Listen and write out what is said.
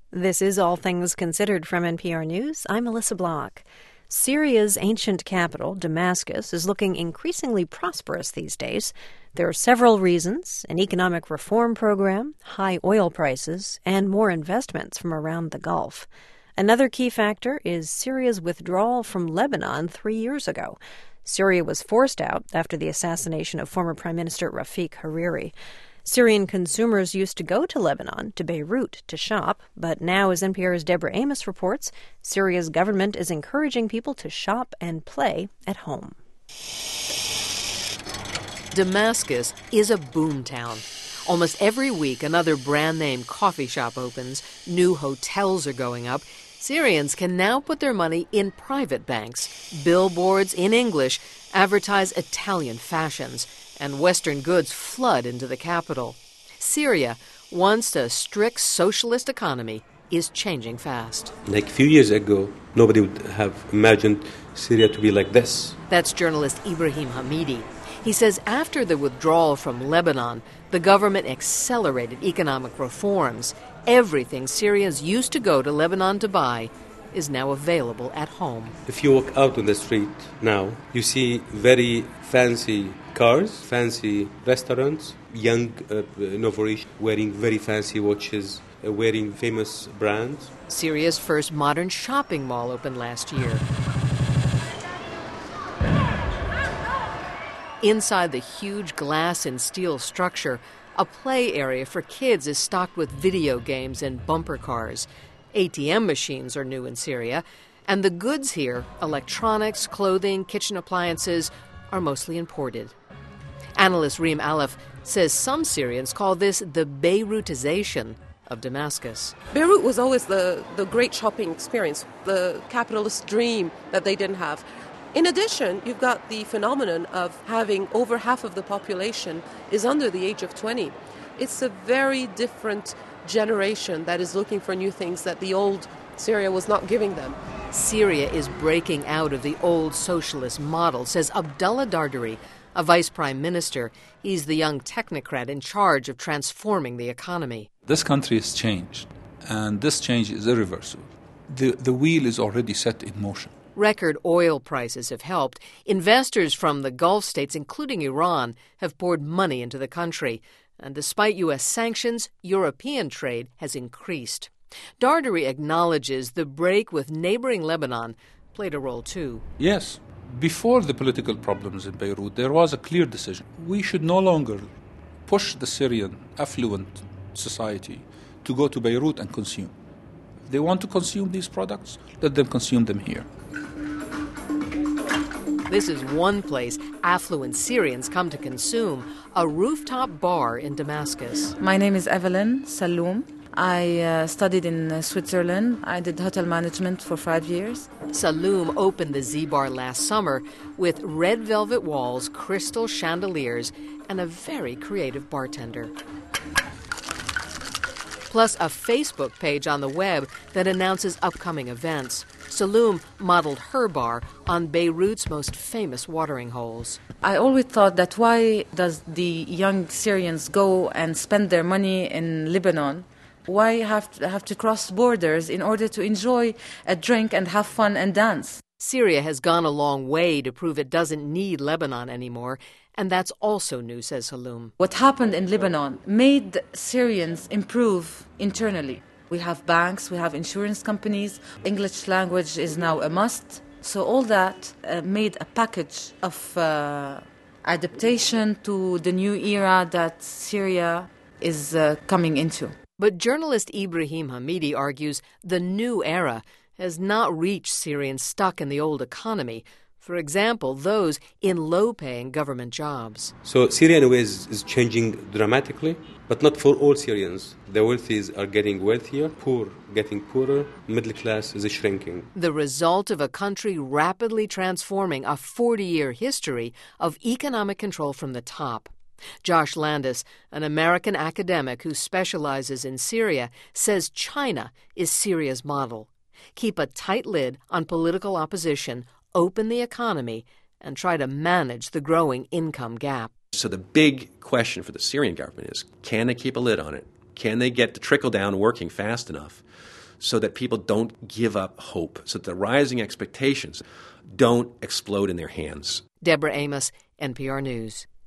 This is All Things Considered from NPR News. I'm Melissa Block. Syria's ancient capital, Damascus, is looking increasingly prosperous these days. There are several reasons: an economic reform program, high oil prices, and more investments from around the Gulf. Another key factor is Syria's withdrawal from Lebanon 3 years ago. Syria was forced out after the assassination of former Prime Minister Rafik Hariri. Syrian consumers used to go to Lebanon, to Beirut, to shop, but now, as NPR's Deborah Amos reports, Syria's government is encouraging people to shop and play at home. Damascus is a boomtown. Almost every week, another brand-name coffee shop opens, new hotels are going up. Syrians can now put their money in private banks. Billboards in English advertise Italian fashions, and Western goods flood into the capital. Syria, once a strict socialist economy, is changing fast. Like a few years ago, nobody would have imagined Syria to be like this. That's journalist Ibrahim Hamidi. He says after the withdrawal from Lebanon, the government accelerated economic reforms. Everything Syrians used to go to Lebanon to buy is now available at home. If you walk out on the street now, you see very fancy cars, fancy restaurants, young Novorish wearing very fancy watches, wearing famous brands. Syria's first modern shopping mall opened last year. Inside the huge glass and steel structure, a play area for kids is stocked with video games and bumper cars. ATM machines are new in Syria, and the goods here, electronics, clothing, kitchen appliances, are mostly imported. Analyst Reem Aleph says some Syrians call this the Beirutization of Damascus. Beirut was always the great shopping experience, the capitalist dream that they didn't have. In addition, you've got the phenomenon of having over half of the population is under the age of 20. It's a very different generation that is looking for new things that the old Syria was not giving them. Syria is breaking out of the old socialist model, says Abdullah Dardari, a vice prime minister. He's the young technocrat in charge of transforming the economy. This country has changed, and this change is irreversible. The wheel is already set in motion. Record oil prices have helped. Investors from the Gulf states, including Iran, have poured money into the country. And despite U.S. sanctions, European trade has increased. Dardari acknowledges the break with neighboring Lebanon played a role too. Yes. Before the political problems in Beirut, there was a clear decision. We should no longer push the Syrian affluent society to go to Beirut and consume. If they want to consume these products, let them consume them here. This is one place affluent Syrians come to consume, a rooftop bar in Damascus. My name is Evelyn Saloum. I studied in Switzerland. I did hotel management for 5 years. Saloum opened the Z-Bar last summer with red velvet walls, crystal chandeliers, and a very creative bartender. Plus a Facebook page on the web that announces upcoming events. Saloum modeled her bar on Beirut's most famous watering holes. I always thought that why does the young Syrians go and spend their money in Lebanon? Why have to cross borders in order to enjoy a drink and have fun and dance? Syria has gone a long way to prove it doesn't need Lebanon anymore, and that's also new, says Saloum. What happened in Lebanon made Syrians improve internally. We have banks, we have insurance companies, English language is now a must. So all that made a package of adaptation to the new era that Syria is coming into. But journalist Ibrahim Hamidi argues the new era has not reached Syrians stuck in the old economy. For example, those in low-paying government jobs. So Syria in a way is changing dramatically, but not for all Syrians. The wealthy are getting wealthier, poor getting poorer, middle class is shrinking. The result of a country rapidly transforming a 40-year history of economic control from the top. Josh Landis, an American academic who specializes in Syria, says China is Syria's model. Keep a tight lid on political opposition, open the economy, and try to manage the growing income gap. So the big question for the Syrian government is, can they keep a lid on it? Can they get the trickle down working fast enough so that people don't give up hope, so that the rising expectations don't explode in their hands? Deborah Amos, NPR News.